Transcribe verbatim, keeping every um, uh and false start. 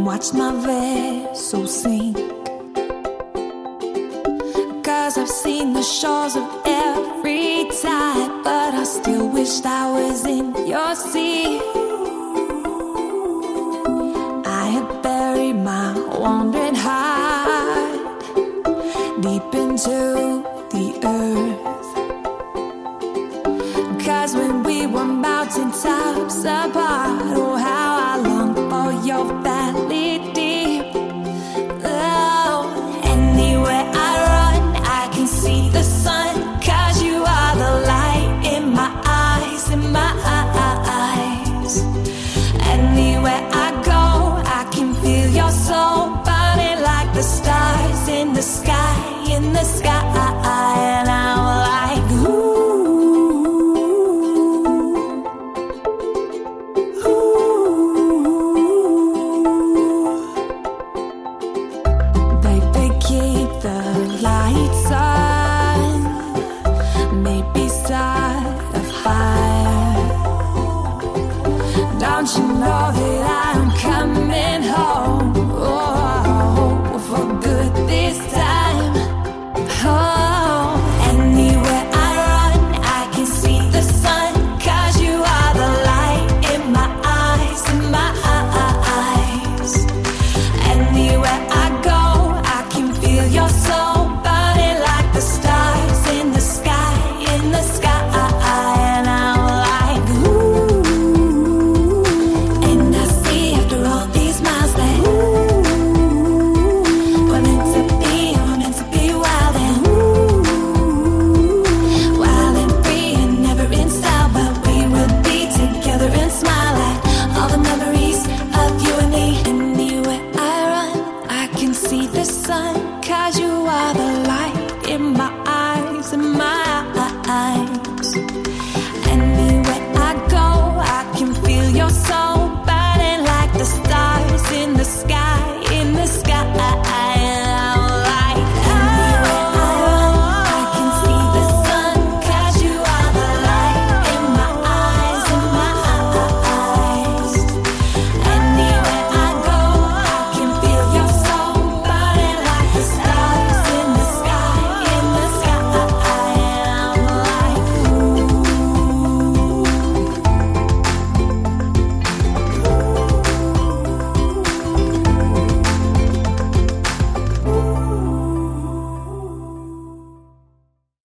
watch my vessel sink. 'Cause I've seen the shores of every tide, but I still wished I was in your sea. I had buried my wandering heart deep into the earth. 'Cause when we were mountaintops apart, oh how I longed for your valley deep. Oh, anywhere I run, I can see the sun. 'Cause you are the light in my eyes, in my eyes. Anywhere I go, I can feel your soul burning like the stars in the sky, in the sky. And I'm like, ooh. Keep the lights on, maybe start a fire. Don't you know that I'm coming home? Oh, for good this time. Oh, anywhere I run, I can see the sun. 'Cause you are the light in my eyes, in my eyes. Anywhere I go, your soul burning like the stars in the sky, in the sky. And I'm like, ooh. And I see after all these miles that ooh, we're meant to be, we're meant to be wild and ooh, wild and free and never in style. But we will be together and smile at all the memories of you and me. Anywhere I run, I can see the sun.